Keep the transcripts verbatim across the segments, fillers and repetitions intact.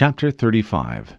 Chapter thirty-five.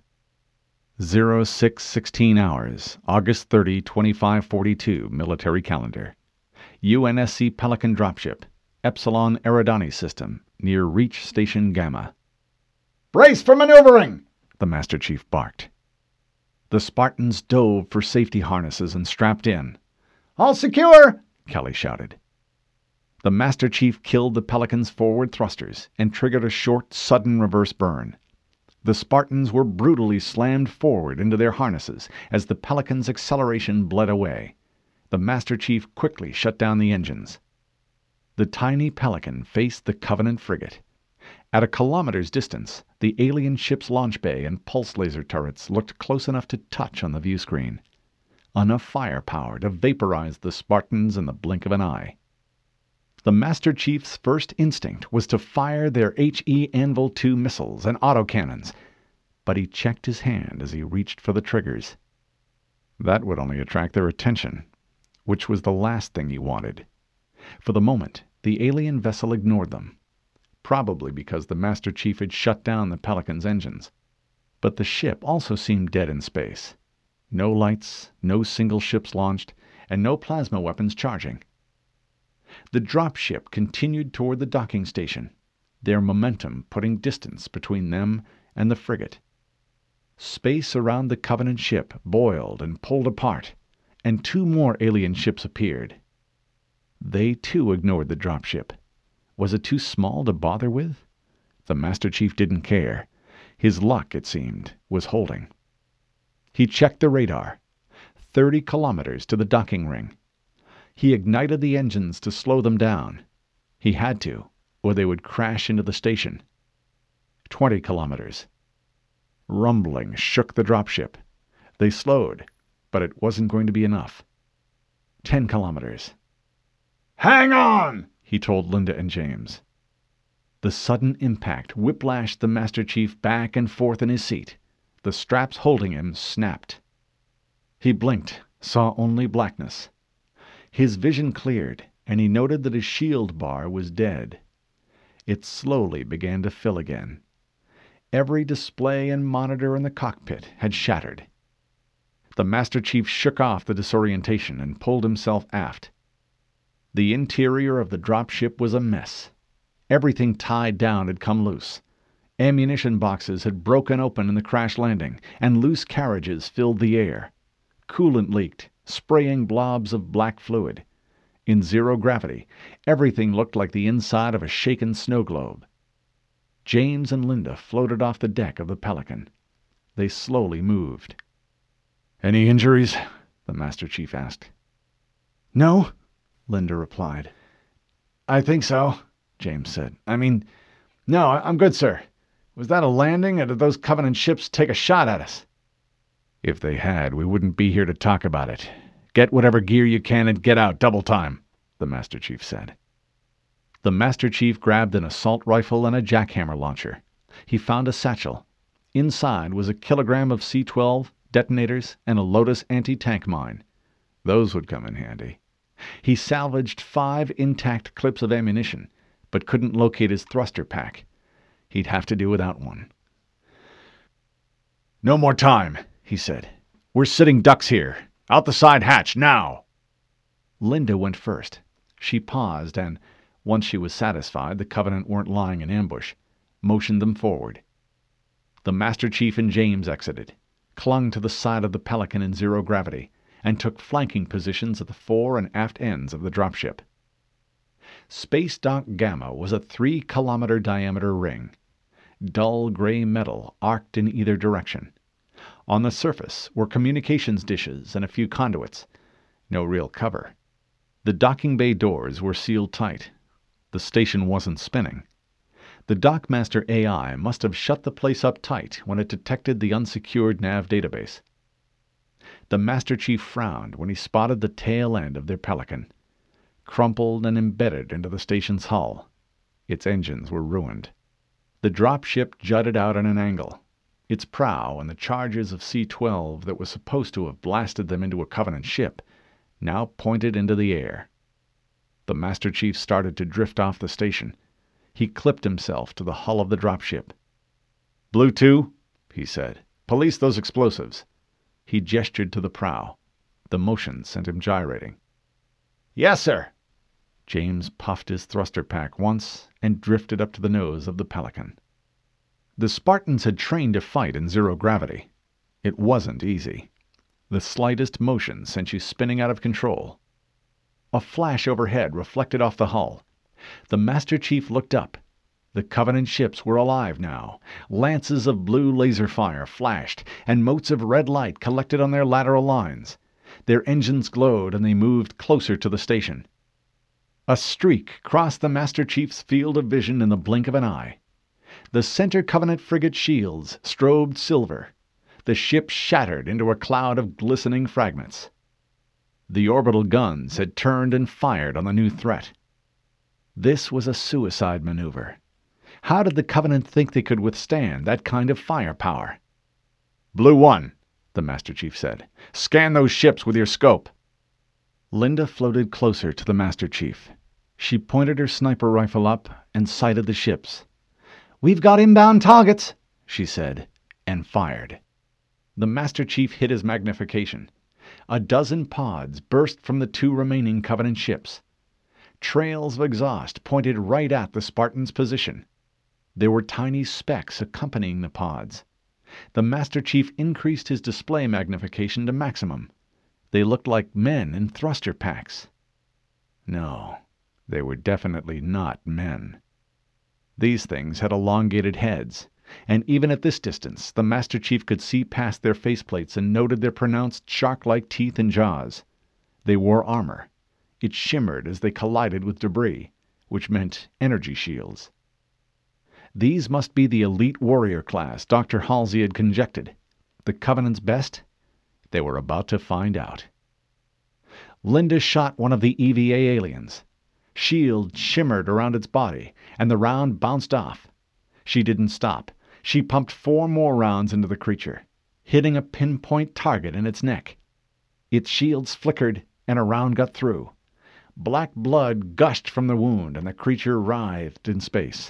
zero six sixteen hours, August thirtieth, twenty-five forty-two, Military Calendar. U N S C Pelican Dropship, Epsilon Eridani System, near Reach Station Gamma. "Brace for maneuvering!" the Master Chief barked. The Spartans dove for safety harnesses and strapped in. "All secure!" Kelly shouted. The Master Chief killed the Pelican's forward thrusters and triggered a short, sudden reverse burn. The Spartans were brutally slammed forward into their harnesses as the Pelican's acceleration bled away. The Master Chief quickly shut down the engines. The tiny Pelican faced the Covenant frigate. At a kilometer's distance, the alien ship's launch bay and pulse laser turrets looked close enough to touch on the view screen. Enough firepower to vaporize the Spartans in the blink of an eye. The Master Chief's first instinct was to fire their H E Anvil two missiles and autocannons, but he checked his hand as he reached for the triggers. That would only attract their attention, which was the last thing he wanted. For the moment, the alien vessel ignored them, probably because the Master Chief had shut down the Pelican's engines. But the ship also seemed dead in space. No lights, no single ships launched, and no plasma weapons charging. The dropship continued toward the docking station, their momentum putting distance between them and the frigate. Space around the Covenant ship boiled and pulled apart, and two more alien ships appeared. They too ignored the dropship. Was it too small to bother with? The Master Chief didn't care. His luck, it seemed, was holding. He checked the radar. Thirty kilometers to the docking ring. He ignited the engines to slow them down. He had to, or they would crash into the station. Twenty kilometers. Rumbling shook the dropship. They slowed, but it wasn't going to be enough. Ten kilometers. "Hang on!" he told Linda and James. The sudden impact whiplashed the Master Chief back and forth in his seat. The straps holding him snapped. He blinked, saw only blackness. His vision cleared, and he noted that his shield bar was dead. It slowly began to fill again. Every display and monitor in the cockpit had shattered. The Master Chief shook off the disorientation and pulled himself aft. The interior of the dropship was a mess. Everything tied down had come loose. Ammunition boxes had broken open in the crash landing, and loose carriages filled the air. Coolant leaked, spraying blobs of black fluid. In zero gravity, everything looked like the inside of a shaken snow globe. James and Linda floated off the deck of the Pelican. They slowly moved. "Any injuries?" the Master Chief asked. "No," Linda replied. "I think so," James said. "I mean, no, I'm good, sir. Was that a landing, or did those Covenant ships take a shot at us?" "If they had, we wouldn't be here to talk about it. Get whatever gear you can and get out double time," the Master Chief said. The Master Chief grabbed an assault rifle and a jackhammer launcher. He found a satchel. Inside was a kilogram of C twelve, detonators, and a Lotus anti-tank mine. Those would come in handy. He salvaged five intact clips of ammunition, but couldn't locate his thruster pack. He'd have to do without one. "No more time," he said. "We're sitting ducks here. Out the side hatch, now!" Linda went first. She paused and, once she was satisfied the Covenant weren't lying in ambush, motioned them forward. The Master Chief and James exited, clung to the side of the Pelican in zero gravity, and took flanking positions at the fore and aft ends of the dropship. Space Dock Gamma was a three-kilometer diameter ring. Dull gray metal arced in either direction. On the surface were communications dishes and a few conduits. No real cover. The docking bay doors were sealed tight. The station wasn't spinning. The Dockmaster A I must have shut the place up tight when it detected the unsecured nav database. The Master Chief frowned when he spotted the tail end of their Pelican, crumpled and embedded into the station's hull. Its engines were ruined. The dropship jutted out at an angle. Its prow and the charges of C twelve that was supposed to have blasted them into a Covenant ship now pointed into the air. The Master Chief started to drift off the station. He clipped himself to the hull of the dropship. Blue two, he said. Police those explosives. He gestured to the prow. The motion sent him gyrating. Yes, sir. James puffed his thruster pack once and drifted up to the nose of the Pelican. The Spartans had trained to fight in zero gravity. It wasn't easy. The slightest motion sent you spinning out of control. A flash overhead reflected off the hull. The Master Chief looked up. The Covenant ships were alive now. Lances of blue laser fire flashed, and motes of red light collected on their lateral lines. Their engines glowed, and they moved closer to the station. A streak crossed the Master Chief's field of vision in the blink of an eye. The center Covenant frigate shields strobed silver. The ship shattered into a cloud of glistening fragments. The orbital guns had turned and fired on the new threat. This was a suicide maneuver. How did the Covenant think they could withstand that kind of firepower? Blue one, the Master Chief said. Scan those ships with your scope. Linda floated closer to the Master Chief. She pointed her sniper rifle up and sighted the ships. "We've got inbound targets," she said, and fired. The Master Chief hit his magnification. A dozen pods burst from the two remaining Covenant ships. Trails of exhaust pointed right at the Spartans' position. There were tiny specks accompanying the pods. The Master Chief increased his display magnification to maximum. They looked like men in thruster packs. No, they were definitely not men. These things had elongated heads, and even at this distance the Master Chief could see past their faceplates and noted their pronounced shark-like teeth and jaws. They wore armor. It shimmered as they collided with debris, which meant energy shields. These must be the elite warrior class Doctor Halsey had conjectured. The Covenant's best? They were about to find out. Linda shot one of the E V A aliens. Shield shimmered around its body, and the round bounced off. She didn't stop. She pumped four more rounds into the creature, hitting a pinpoint target in its neck. Its shields flickered, and a round got through. Black blood gushed from the wound, and the creature writhed in space.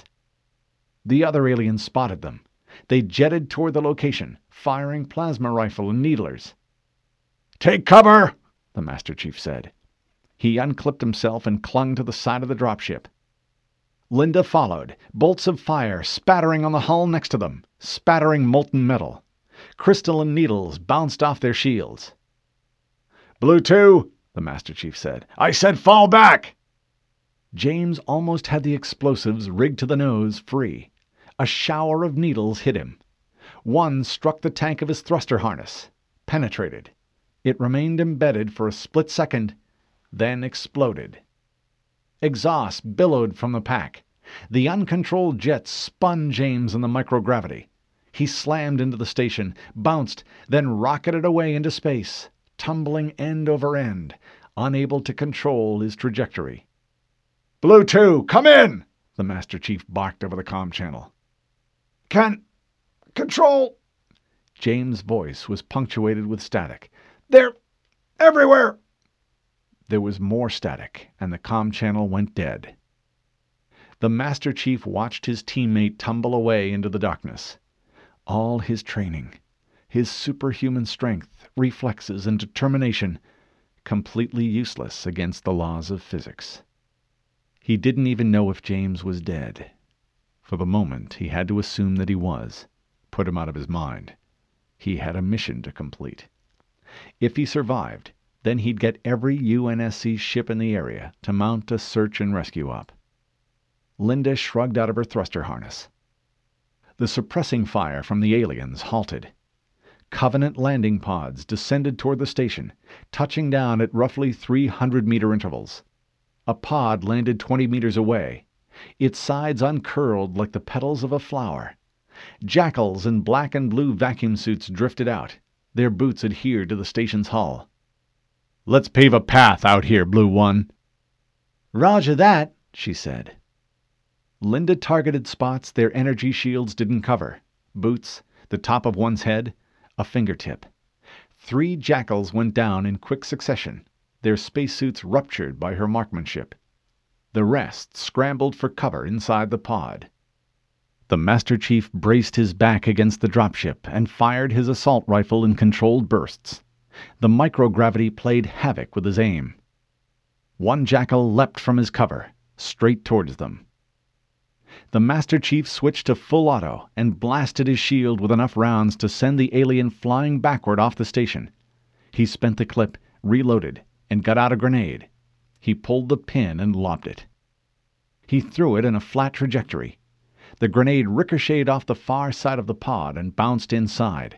The other aliens spotted them. They jetted toward the location, firing plasma rifle and needlers. "Take cover!" the Master Chief said. He unclipped himself and clung to the side of the dropship. Linda followed, bolts of fire spattering on the hull next to them, spattering molten metal. Crystalline needles bounced off their shields. "Blue two," the Master Chief said. "I said fall back!" James almost had the explosives rigged to the nose free. A shower of needles hit him. One struck the tank of his thruster harness, penetrated. It remained embedded for a split second, then exploded. Exhaust billowed from the pack. The uncontrolled jets spun James in the microgravity. He slammed into the station, bounced, then rocketed away into space, tumbling end over end, unable to control his trajectory. "Blue two, come in!" the Master Chief barked over the comm channel. "Can... control..." James' voice was punctuated with static. "They're... everywhere!" There was more static, and the comm channel went dead. The Master Chief watched his teammate tumble away into the darkness. All his training, his superhuman strength, reflexes, and determination, completely useless against the laws of physics. He didn't even know if James was dead. For the moment, he had to assume that he was. Put him out of his mind. He had a mission to complete. If he survived, then he'd get every U N S C ship in the area to mount a search and rescue op. Linda shrugged out of her thruster harness. The suppressing fire from the aliens halted. Covenant landing pods descended toward the station, touching down at roughly three hundred meter intervals. A pod landed twenty meters away. Its sides uncurled like the petals of a flower. Jackals in black and blue vacuum suits drifted out. Their boots adhered to the station's hull. "Let's pave a path out here, Blue One." "Roger that," she said. Linda targeted spots their energy shields didn't cover. Boots, the top of one's head, a fingertip. Three jackals went down in quick succession, their spacesuits ruptured by her marksmanship. The rest scrambled for cover inside the pod. The Master Chief braced his back against the dropship and fired his assault rifle in controlled bursts. The microgravity played havoc with his aim. One jackal leapt from his cover, straight towards them. The Master Chief switched to full auto and blasted his shield with enough rounds to send the alien flying backward off the station. He spent the clip, reloaded, and got out a grenade. He pulled the pin and lobbed it. He threw it in a flat trajectory. The grenade ricocheted off the far side of the pod and bounced inside.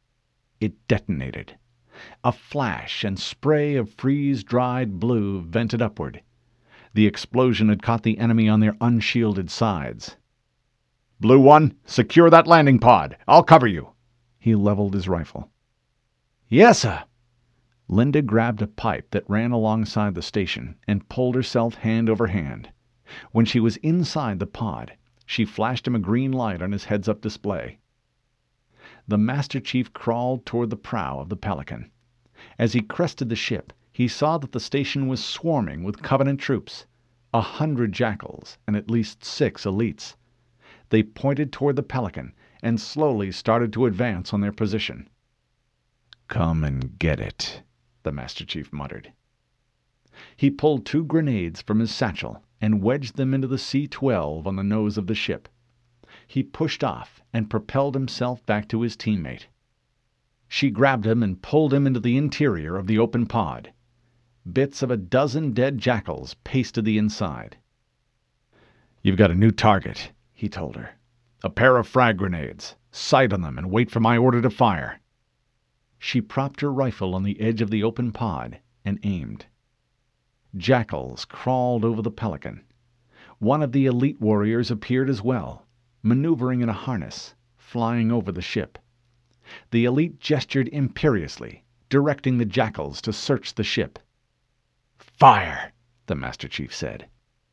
It detonated. A flash and spray of freeze-dried blue vented upward. The explosion had caught the enemy on their unshielded sides. "Blue One, secure that landing pod. I'll cover you." He leveled his rifle. "Yes, sir." Linda grabbed a pipe that ran alongside the station and pulled herself hand over hand. When she was inside the pod, she flashed him a green light on his heads-up display. The Master Chief crawled toward the prow of the Pelican. As he crested the ship, he saw that the station was swarming with Covenant troops, a hundred jackals and at least six elites. They pointed toward the Pelican and slowly started to advance on their position. "Come and get it," the Master Chief muttered. He pulled two grenades from his satchel and wedged them into the C twelve on the nose of the ship. He pushed off and propelled himself back to his teammate. She grabbed him and pulled him into the interior of the open pod. Bits of a dozen dead jackals pasted the inside. "You've got a new target," he told her. "A pair of frag grenades. Sight on them and wait for my order to fire." She propped her rifle on the edge of the open pod and aimed. Jackals crawled over the Pelican. One of the elite warriors appeared as well, maneuvering in a harness, flying over the ship. The elite gestured imperiously, directing the jackals to search the ship. "Fire!" the Master Chief said.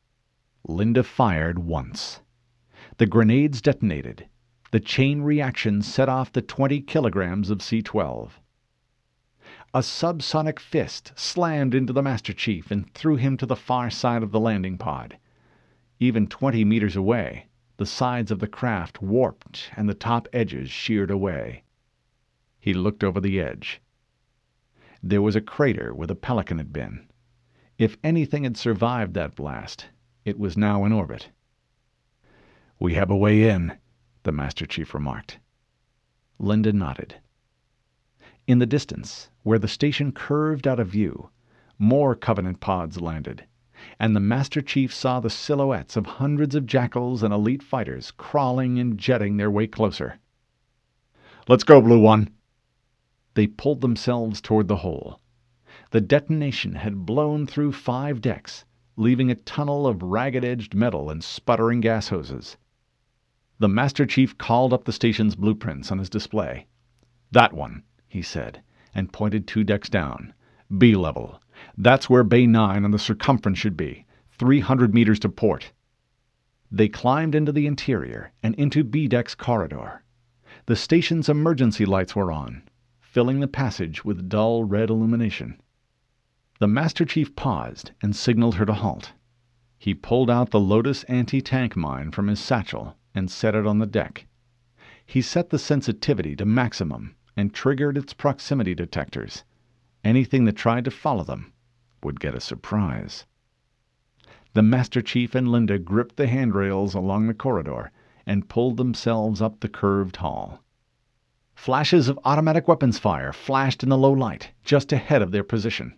Linda fired once. The grenades detonated. The chain reaction set off the twenty kilograms of C twelve. A subsonic fist slammed into the Master Chief and threw him to the far side of the landing pod. Even twenty meters away, the sides of the craft warped and the top edges sheared away. He looked over the edge. There was a crater where the Pelican had been. If anything had survived that blast, it was now in orbit. "We have a way in," the Master Chief remarked. Linda nodded. In the distance, where the station curved out of view, more Covenant pods landed, and the Master Chief saw the silhouettes of hundreds of jackals and elite fighters crawling and jetting their way closer. "Let's go, Blue One." They pulled themselves toward the hole. The detonation had blown through five decks, leaving a tunnel of ragged-edged metal and sputtering gas hoses. The Master Chief called up the station's blueprints on his display. "That one," he said, and pointed two decks down. "B level. That's where Bay nine on the circumference should be, three hundred meters to port." They climbed into the interior and into B deck's corridor. The station's emergency lights were on, filling the passage with dull red illumination. The Master Chief paused and signaled her to halt. He pulled out the Lotus anti-tank mine from his satchel and set it on the deck. He set the sensitivity to maximum and triggered its proximity detectors. Anything that tried to follow them would get a surprise. The Master Chief and Linda gripped the handrails along the corridor and pulled themselves up the curved hall. Flashes of automatic weapons fire flashed in the low light, just ahead of their position.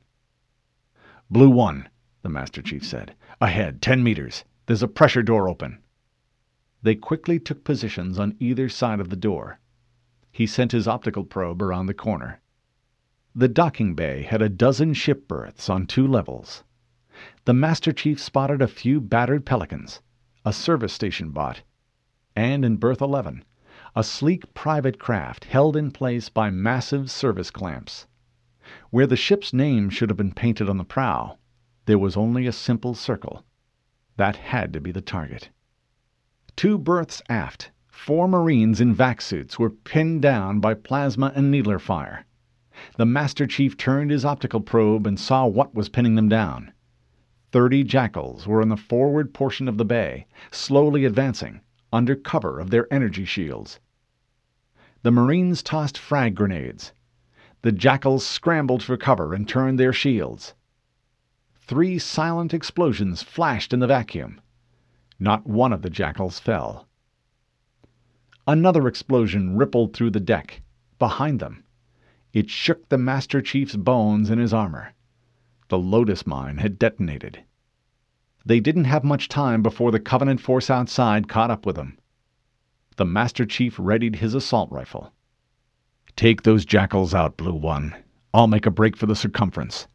"Blue One," the Master Chief said. "Ahead, ten meters. There's a pressure door open." They quickly took positions on either side of the door. He sent his optical probe around the corner. The docking bay had a dozen ship berths on two levels. The Master Chief spotted a few battered Pelicans, a service station bot, and in berth eleven, a sleek private craft held in place by massive service clamps. Where the ship's name should have been painted on the prow, there was only a simple circle. That had to be the target. Two berths aft, four Marines in vac suits were pinned down by plasma and needler fire. The Master Chief turned his optical probe and saw what was pinning them down. Thirty jackals were in the forward portion of the bay, slowly advancing, under cover of their energy shields. The Marines tossed frag grenades. The Jackals scrambled for cover and turned their shields. Three silent explosions flashed in the vacuum. Not one of the Jackals fell. Another explosion rippled through the deck, behind them. It shook the Master Chief's bones in his armor. The Lotus Mine had detonated. They didn't have much time before the Covenant force outside caught up with them. The Master Chief readied his assault rifle. "Take those Jackals out, Blue One. I'll make a break for the circumference."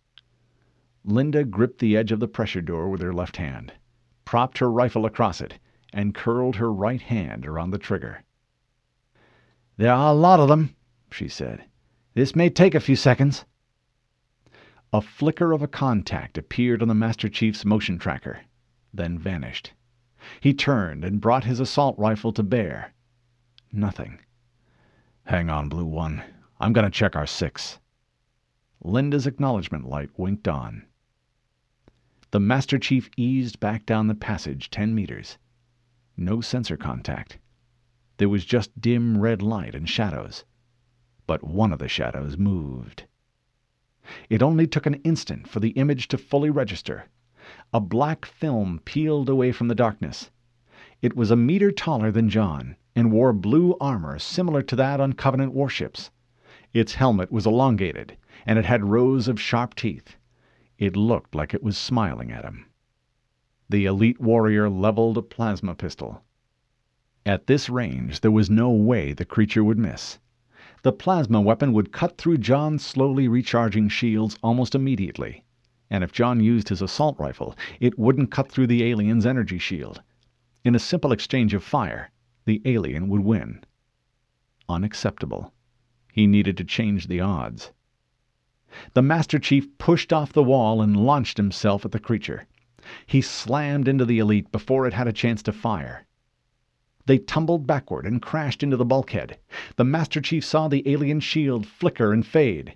Linda gripped the edge of the pressure door with her left hand, propped her rifle across it, and curled her right hand around the trigger. "There are a lot of them," she said. "This may take a few seconds." A flicker of a contact appeared on the Master Chief's motion tracker, then vanished. He turned and brought his assault rifle to bear. Nothing. "Hang on, Blue One. I'm going to check our six." Linda's acknowledgement light winked on. The Master Chief eased back down the passage ten meters. No sensor contact. There was just dim red light and shadows. But one of the shadows moved. It only took an instant for the image to fully register. A black film peeled away from the darkness. It was a meter taller than John, and wore blue armor similar to that on Covenant warships. Its helmet was elongated, and it had rows of sharp teeth. It looked like it was smiling at him. The elite warrior leveled a plasma pistol. At this range, there was no way the creature would miss. The plasma weapon would cut through John's slowly recharging shields almost immediately, and if John used his assault rifle, it wouldn't cut through the alien's energy shield. In a simple exchange of fire, the alien would win. Unacceptable. He needed to change the odds. The Master Chief pushed off the wall and launched himself at the creature. He slammed into the elite before it had a chance to fire. They tumbled backward and crashed into the bulkhead. The Master Chief saw the alien shield flicker and fade.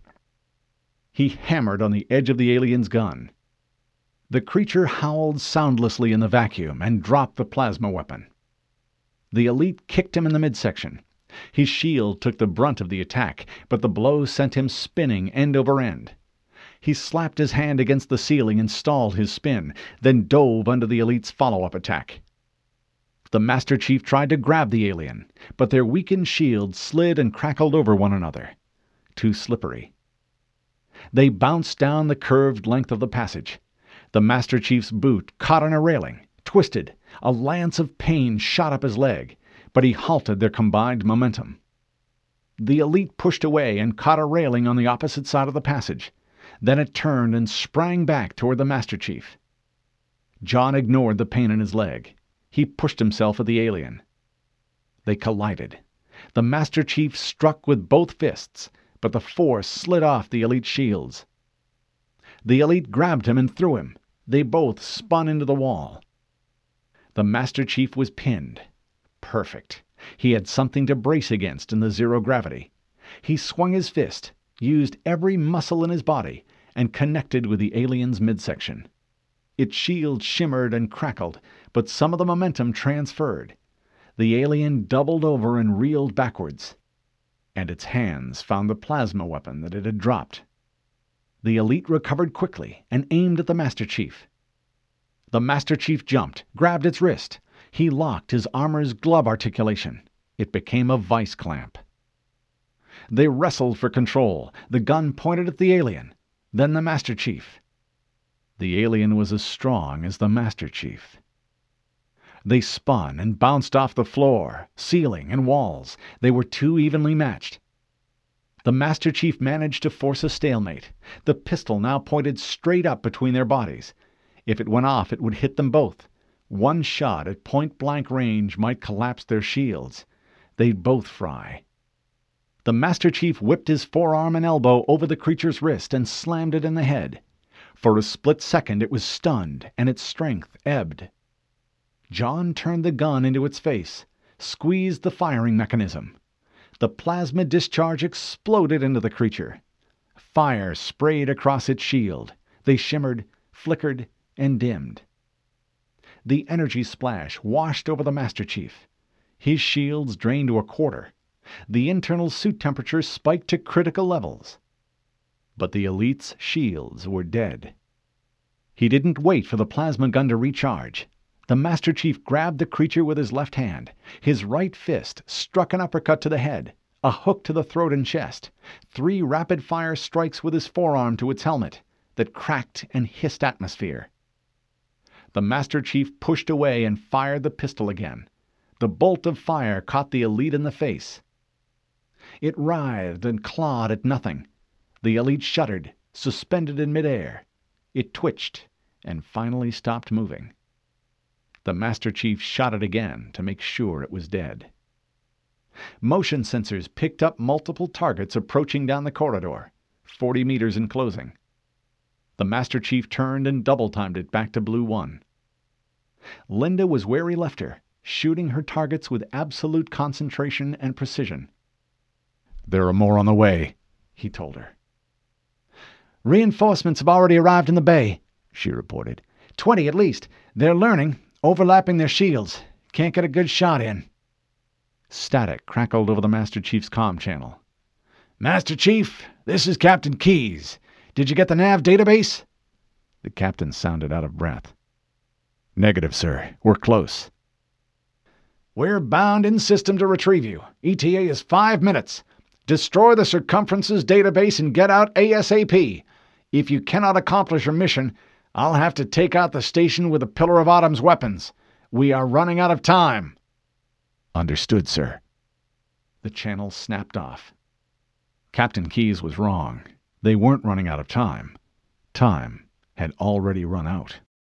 He hammered on the edge of the alien's gun. The creature howled soundlessly in the vacuum and dropped the plasma weapon. The elite kicked him in the midsection. His shield took the brunt of the attack, but the blow sent him spinning end over end. He slapped his hand against the ceiling and stalled his spin, then dove under the elite's follow-up attack. The Master Chief tried to grab the alien, but their weakened shields slid and crackled over one another. Too slippery. They bounced down the curved length of the passage. The Master Chief's boot caught on a railing, twisted. A lance of pain shot up his leg, but he halted their combined momentum. The elite pushed away and caught a railing on the opposite side of the passage. Then it turned and sprang back toward the Master Chief. John ignored the pain in his leg. He pushed himself at the alien. They collided. The Master Chief struck with both fists, but the force slid off the elite's shields. The elite grabbed him and threw him. They both spun into the wall. The Master Chief was pinned. Perfect. He had something to brace against in the zero gravity. He swung his fist, used every muscle in his body, and connected with the alien's midsection. Its shield shimmered and crackled, but some of the momentum transferred. The alien doubled over and reeled backwards, and its hands found the plasma weapon that it had dropped. The elite recovered quickly and aimed at the Master Chief. The Master Chief jumped, grabbed its wrist. He locked his armor's glove articulation. It became a vice clamp. They wrestled for control, the gun pointed at the alien, then the Master Chief. The alien was as strong as the Master Chief. They spun and bounced off the floor, ceiling, and walls. They were too evenly matched. The Master Chief managed to force a stalemate. The pistol now pointed straight up between their bodies. If it went off, it would hit them both. One shot at point-blank range might collapse their shields. They'd both fry. The Master Chief whipped his forearm and elbow over the creature's wrist and slammed it in the head. For a split second it was stunned, and its strength ebbed. John turned the gun into its face, squeezed the firing mechanism. The plasma discharge exploded into the creature. Fire sprayed across its shield. They shimmered, flickered, and dimmed. The energy splash washed over the Master Chief. His shields drained to a quarter. The internal suit temperature spiked to critical levels. But the elite's shields were dead. He didn't wait for the plasma gun to recharge. The Master Chief grabbed the creature with his left hand. His right fist struck an uppercut to the head, a hook to the throat and chest, three rapid-fire strikes with his forearm to its helmet that cracked and hissed atmosphere. The Master Chief pushed away and fired the pistol again. The bolt of fire caught the elite in the face. It writhed and clawed at nothing. The elite shuddered, suspended in midair. It twitched and finally stopped moving. The Master Chief shot it again to make sure it was dead. Motion sensors picked up multiple targets approaching down the corridor, forty meters in closing. The Master Chief turned and double-timed it back to Blue One. Linda was where he left her, shooting her targets with absolute concentration and precision. "There are more on the way," he told her. "Reinforcements have already arrived in the bay," she reported. Twenty at least. They're learning, overlapping their shields. Can't get a good shot in." Static crackled over the Master Chief's comm channel. "Master Chief, this is Captain Keyes. Did you get the nav database?" The captain sounded out of breath. "Negative, sir. We're close." "We're bound in system to retrieve you. E T A is five minutes. Destroy the Circumference's database and get out ASAP. If you cannot accomplish your mission, I'll have to take out the station with the Pillar of Autumn's weapons. We are running out of time." "Understood, sir." The channel snapped off. Captain Keyes was wrong. They weren't running out of time. Time had already run out.